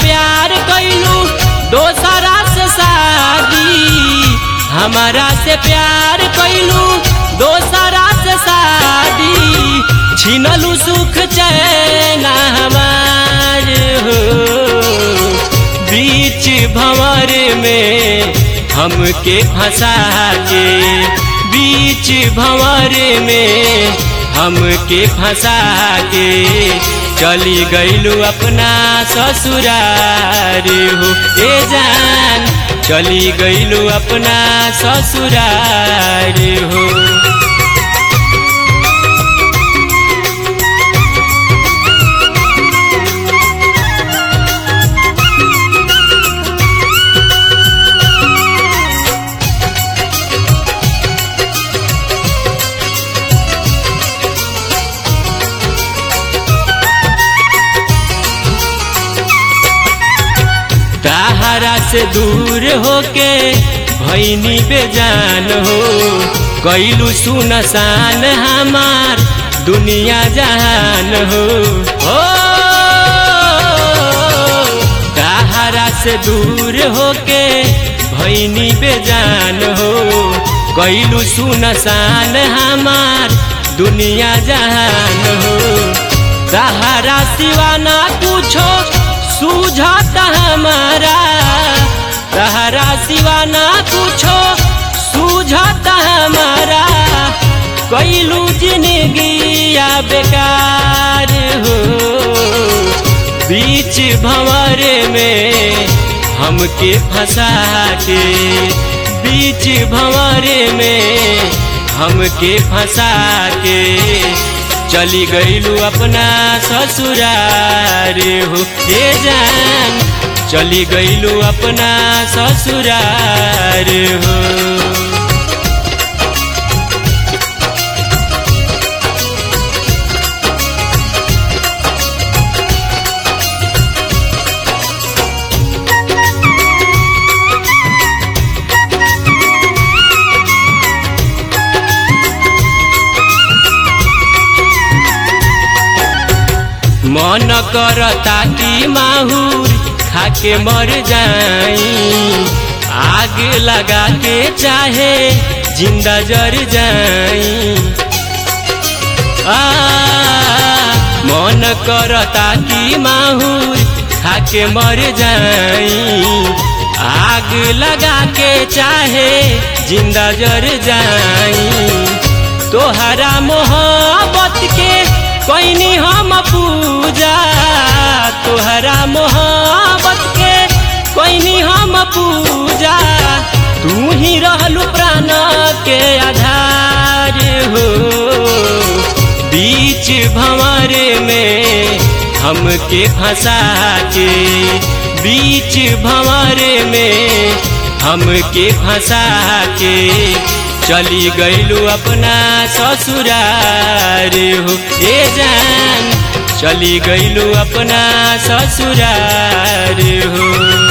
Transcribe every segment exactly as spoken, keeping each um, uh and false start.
प्यार कैलू दोसरा से शादी, हमारा से प्यार कैलू दोसरा से शादी, छीनलू सुख चैन हमार हो। बीच भंवर में हमके फंसा के, बीच भंवर में हमके फंसा के, चली गईलू अपना ससुरार हो। ए जान चली गईलू अपना ससुरार हो। ताहरा से दूर होके भैनी बेजान हो, कैलू सुनसान हमार दुनिया जहान हो। ओ ताहरा से दूर होके भैनी बेजान हो, कैलू सुनसान हमार दुनिया जहान हो। ताहरा सिवा ना कुछो सूझता हमारा, तहरा सिवा ना कुछो सूझता हमारा, कैलू जिंदगिया बेकार हो। बीच भंवर में हमके फंसा के, बीच भंवर में हमके फंसा के, चली गईलू अपना ससुरार हो। ए जान चली गईलू अपना ससुरार हो। मन करता कि माहूर खाके मर जाई, आग लगा के चाहे जिंदा जर जाई। आ मन करता कि माहूर खाके मर जाई, आग लगा के चाहे जिंदा जर जाई। तोहरा मोहब्बत के कैनी हम पूजा, तोहरा मोहब्बत के कैनी हम पूजा, तू ही रहलू प्राण के आधार हो। बीच भंवर में हमके फंसा के, बीच भंवर में हमके फंसा के, चली गईलू अपना ससुरार हो। ए जान चली गईलू अपना ससुरार हो।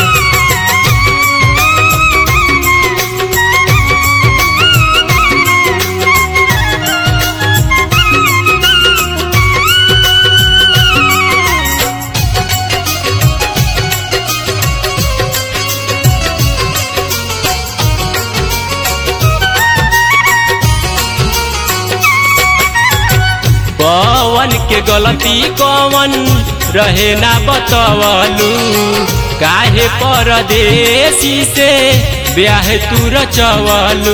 पवन के गलती कवन रहे ना बतवलू, काहे परदेसी से ब्याह तू रचवलू।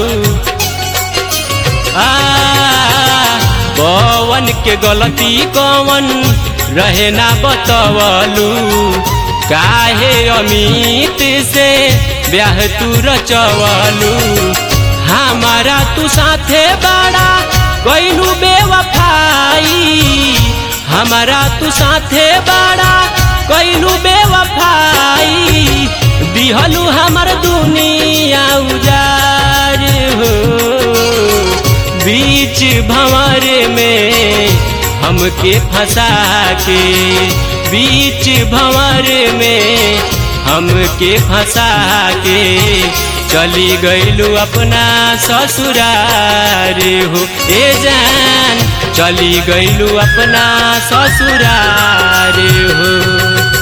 आ पवन के गलती कवन रहे ना बतवलू, काहे अमित से ब्याह तू रचवलू। हमारा तू साथे बड़ा कैलू बेवफाई, हमारा तू साथे बड़ा कैलू बेवफाई, दिहलू हमर दुनिया उजार हो। बीच भंवर में हमके फंसा के, बीच भंवर में हमके फंसा के, चली गईलू अपना ससुरार हो। ए जान चली गईलू अपना ससुरार हो।